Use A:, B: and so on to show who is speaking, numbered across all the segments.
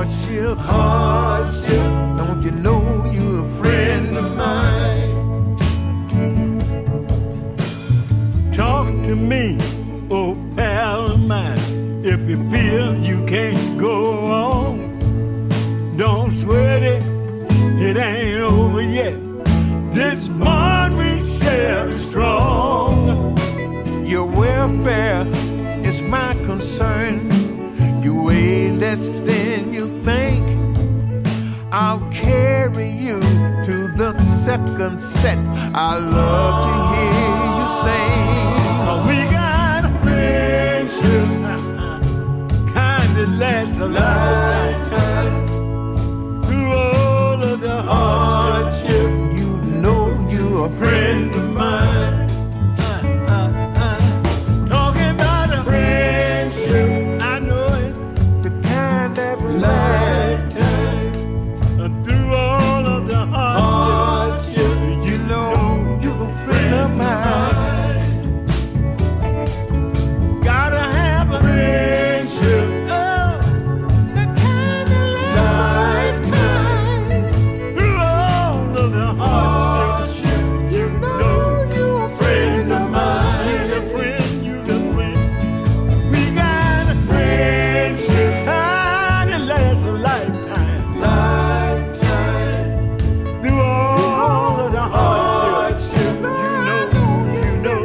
A: hardship, don't you know you're a friend of mine? Talk to me, oh pal of mine, if you feel you can't go on. Don't sweat it, it ain't over yet. This bond we share is strong. Your welfare is my concern. You weigh less than you think. I'll carry you to the second set. I love to hear you sing. We got a friendship, kind that lasts a lifetime. Through all of the hardship, you know you're a friend of mine. Talking about a friendship, I know it, the kind that lifetime. Through all of the hardship, you know you're a friend of mine. Gotta have a friendship, oh, the kind of lifetime. Through all of the hardship, you know you're a friend of mine. You're a friend, you're a friend. We got a friendship, kind that lasts a lifetime. Through all of the hardship, you know, through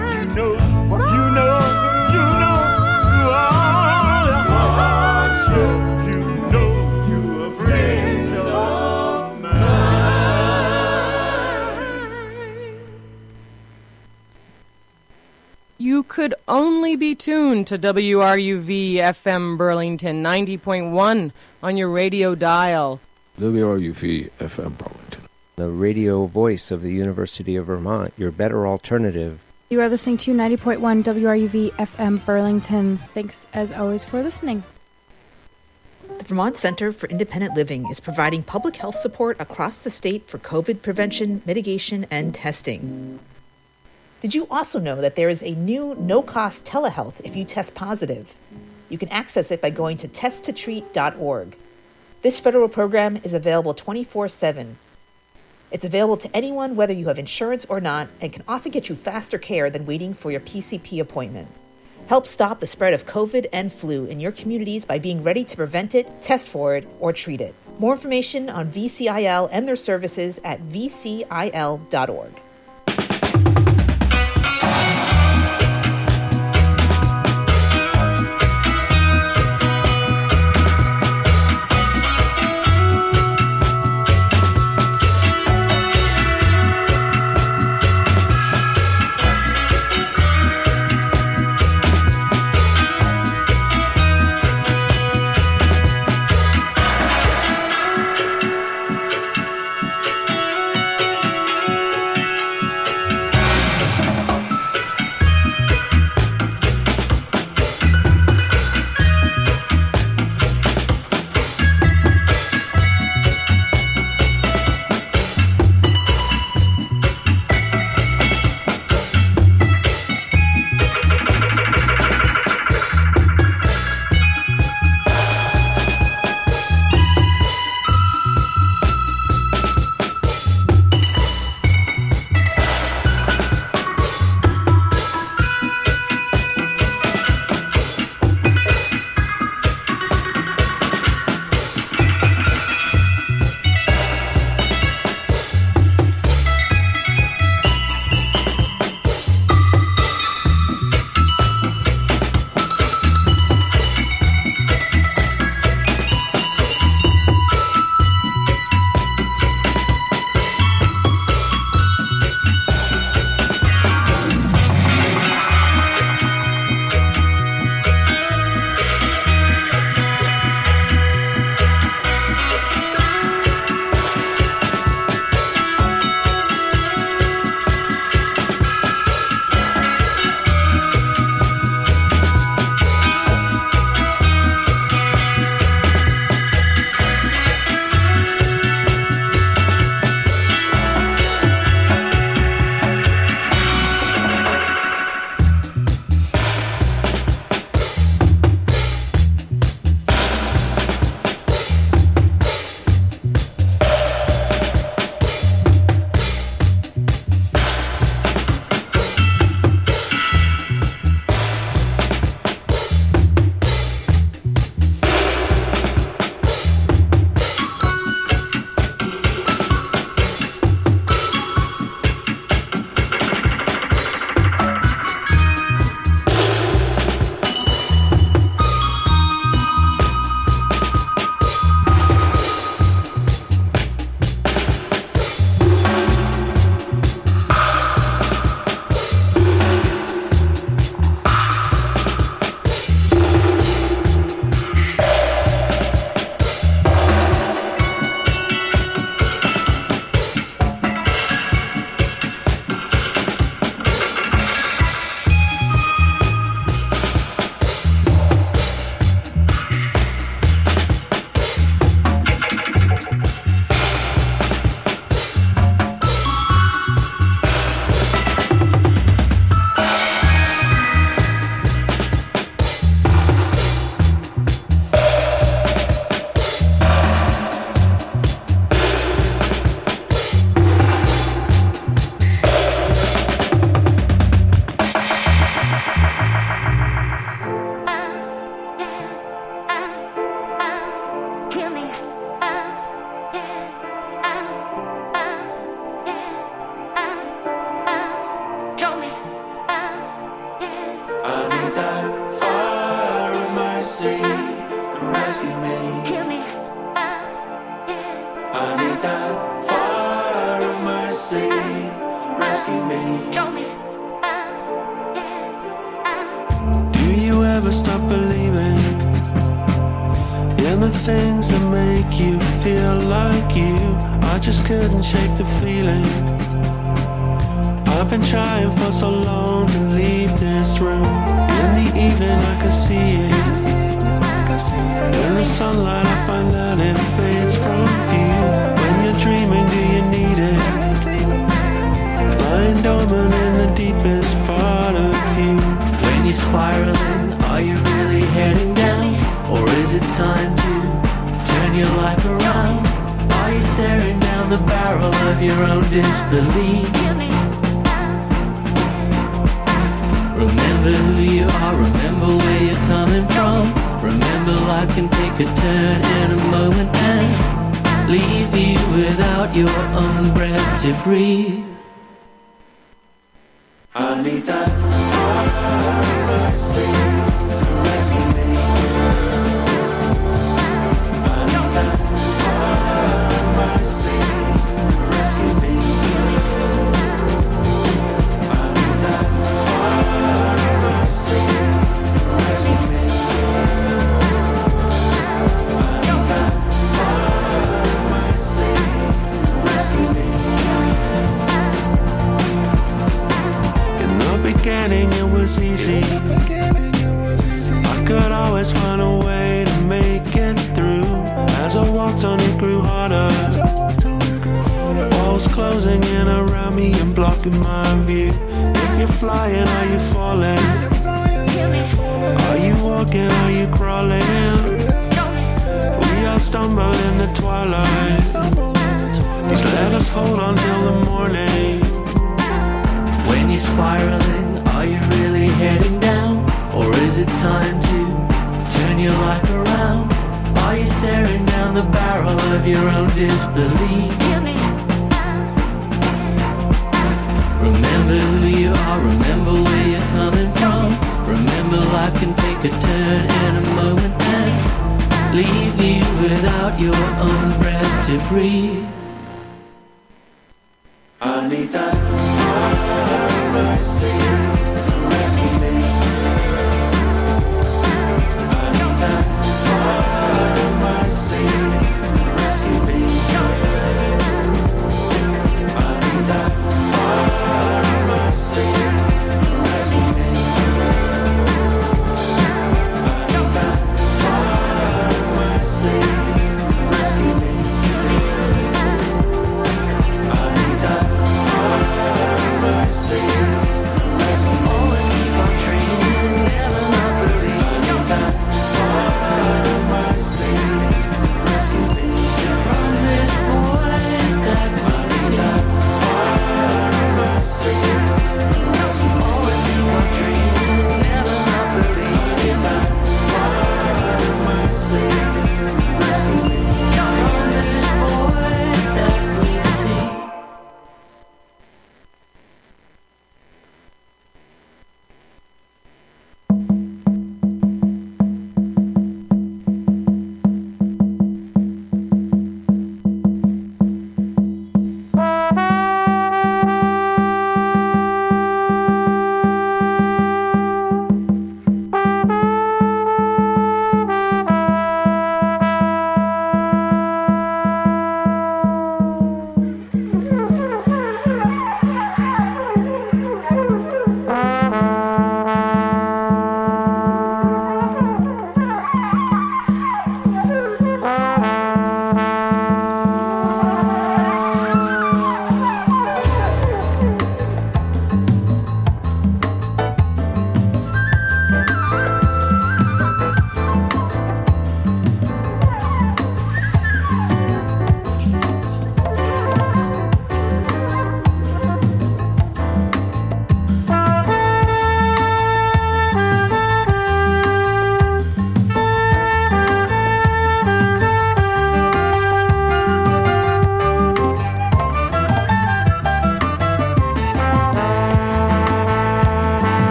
A: all the hardship, you know you're a friend of mine.
B: You could only be tuned to WRUV FM Burlington 90.1 on your radio dial.
C: WRUV FM Burlington.
D: The radio voice of the University of Vermont, your better alternative.
E: You are listening to 90.1 WRUV FM Burlington. Thanks, as always, for listening.
F: The Vermont Center for Independent Living is providing public health support across the state for COVID prevention, mitigation, and testing. Did you also know that there is a new no-cost telehealth if you test positive? You can access it by going to testtotreat.org. This federal program is available 24/7. It's available to anyone whether you have insurance or not and can often get you faster care than waiting for your PCP appointment. Help stop the spread of COVID and flu in your communities by being ready to prevent it, test for it, or treat it. More information on VCIL and their services at vcil.org.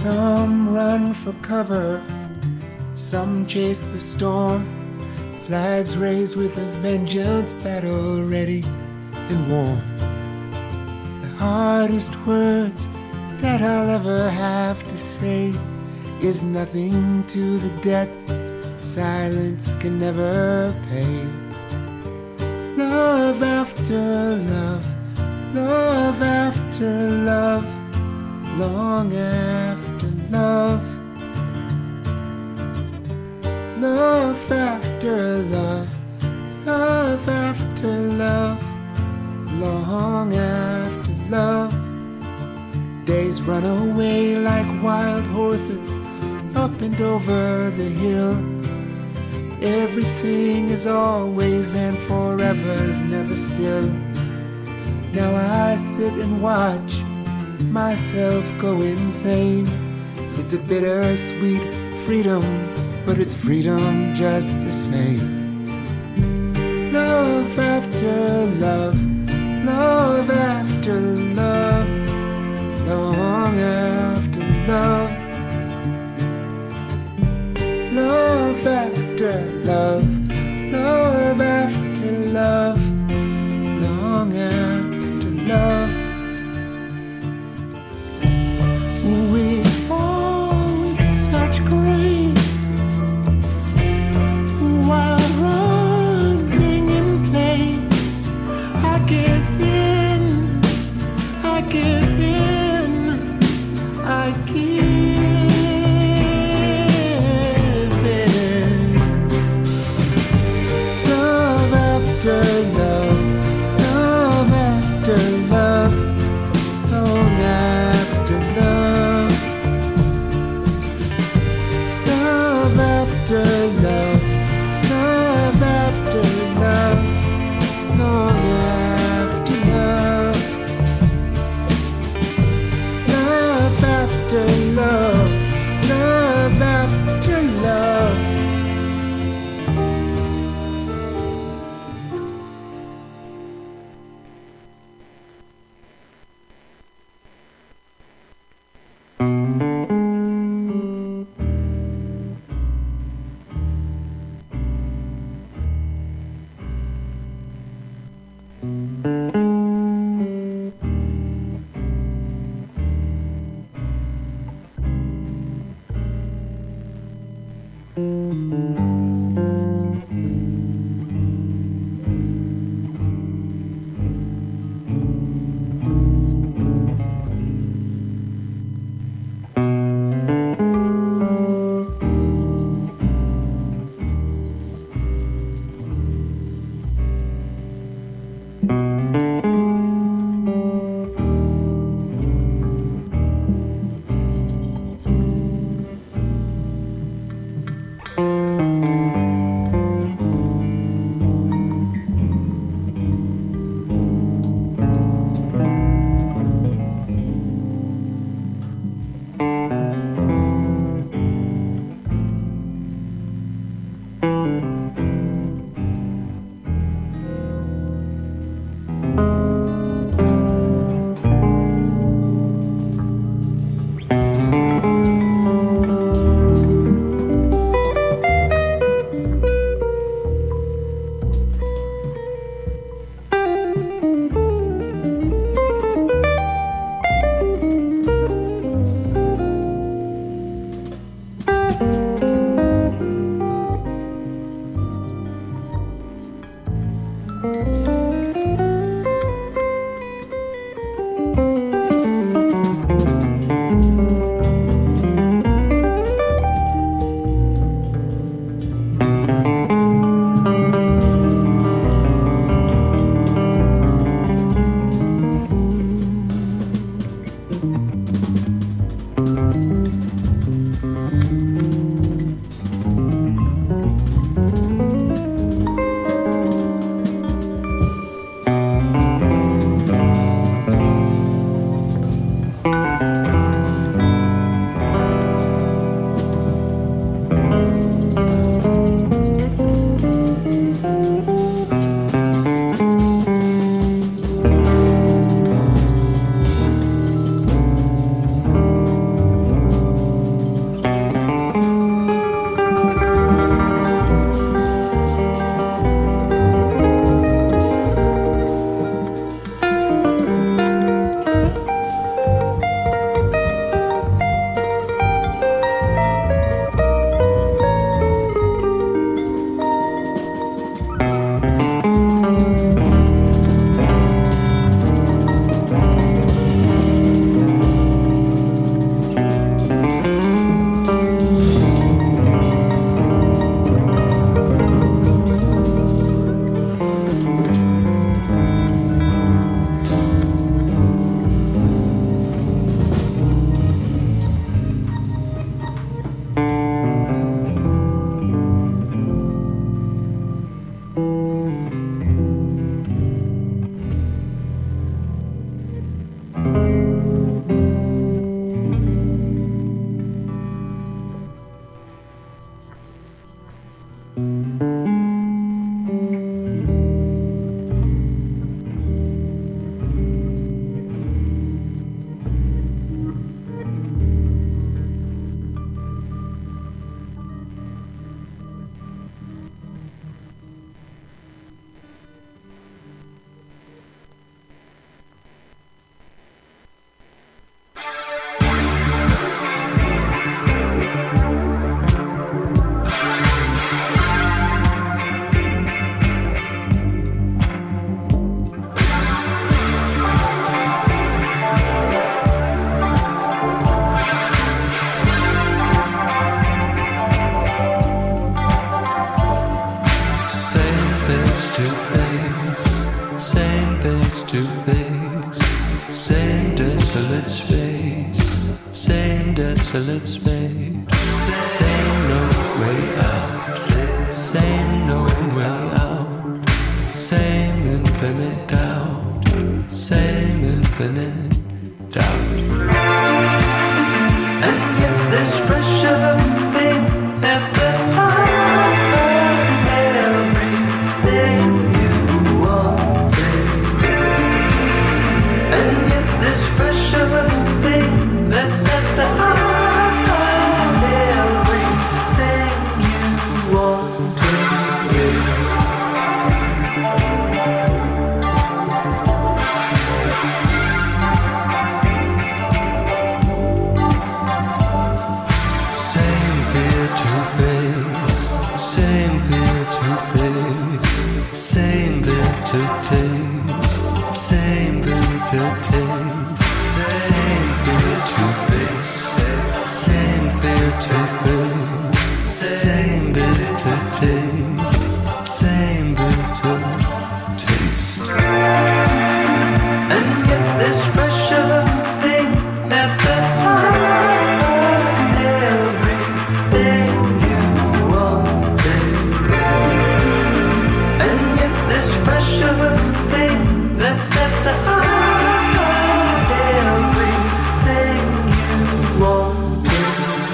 G: Some run for cover, some chase the storm. Flags raised with a vengeance, battle ready and warm. The hardest words that I'll ever have to say is nothing to the debt silence can never pay. Love after love, love after love, long after love. Love after love, love after love, long after love. Days run away like wild horses, up and over the hill. Everything is always and forever's never still. Now I sit and watch myself go insane. It's a bittersweet freedom, but it's freedom just the same. Love after love, love after love, long after love. Love after love, love after love, long after love. We fall with such grace while running in place. I give in, I give in, I give in. Love after love, love after love, long after love. Love after love, love after love, long after love. Love after love, love after love.
H: desolate space. Say no way out. Say no way out. Same infinite doubt. Same infinite doubt. And yet this precious thing at the heart of everything you wanted. And yet this precious thing that's at the heart of everything you wanted. Same fear to face, same fear to face, same bitter taste, same bitter taste, same fear to face, same fear to face, same bitter taste, same bitter taste. And yet this precious thing at the heart of everything you wanted. And yet this precious thing that's at the heart of everything you wanted.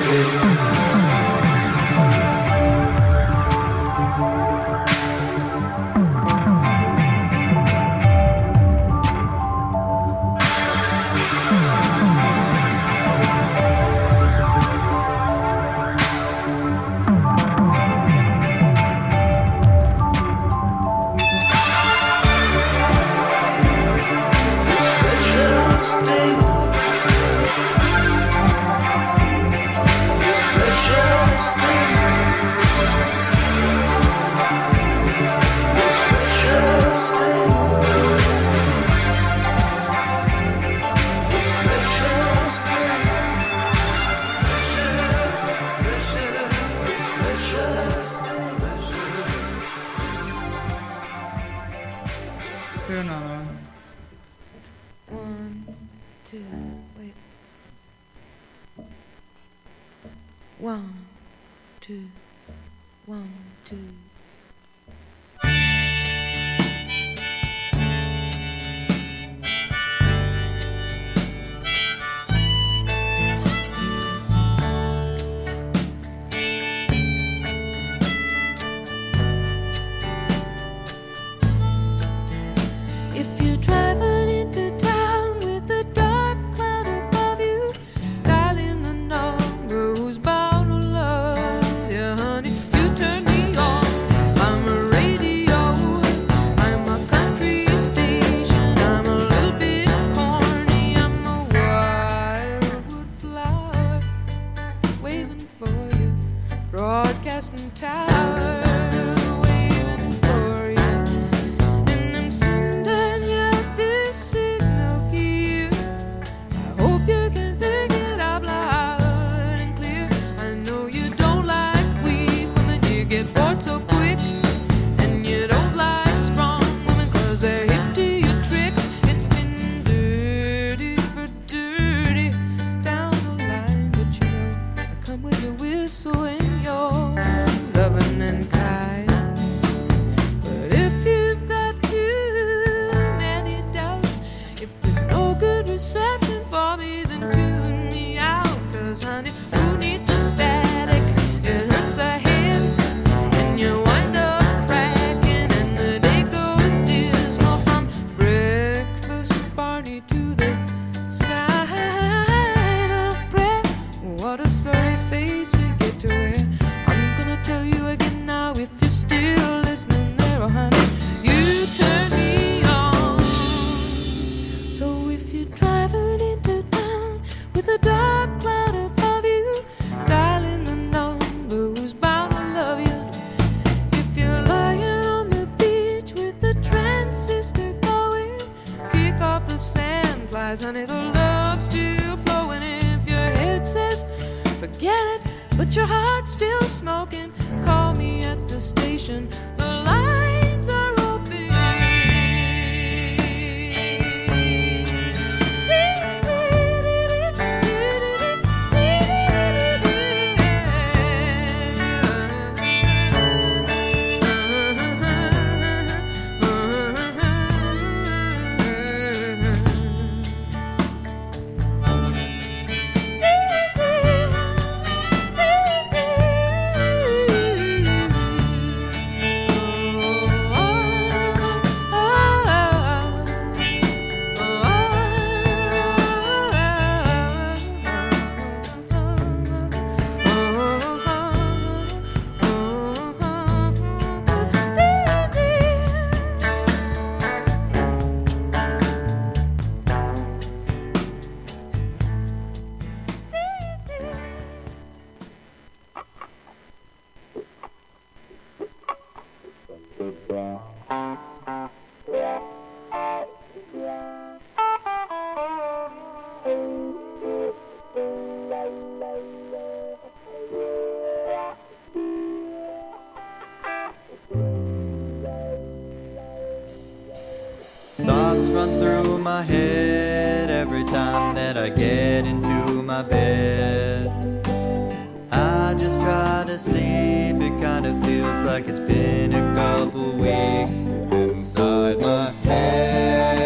H: This precious thing. This precious thing. This precious thing. This precious thing. This precious thing.
I: One, two, wait. One, two, one, two. If you're driving into town with a dark cloud above you, dialing the number who's bound to love you, honey. You turn me on. I'm a radio. I'm a country station. I'm a little bit corny. I'm a wildwood flower waving for you, broadcasting tower waving for you. And I'm sending you this signal key. I hope you can pick it up loud and clear. I know you don't like weak women, you get bored so quick. And you don't like strong women, 'cause they're hip to your tricks. It's been dirty for dirty down the line, but you know I come with your whistle and your loving and kind. But if you've got too many doubts, if there's no good reception for me, then tune me out. 'Cause honey, who needs a static? It hurts the head and you wind up cracking, and the day goes dismal from breakfast party to the sign of prayer. What a sorry face you get to wear. I'm gonna tell you again now, if you're still listening there, oh honey, you turn me on. So if you're driving into town with a dark cloud above you, dialing the number who's bound to love you. If you're lying on the beach with the transistor going, kick off the sand flies, honey, the love's still flowing. If your head says forget it, but your heart's still smoking, call me at the station. The lines are open.
J: Thoughts run through my head every time that I get into my bed. I just try to sleep, it kind of feels like it's been a couple weeks inside my head.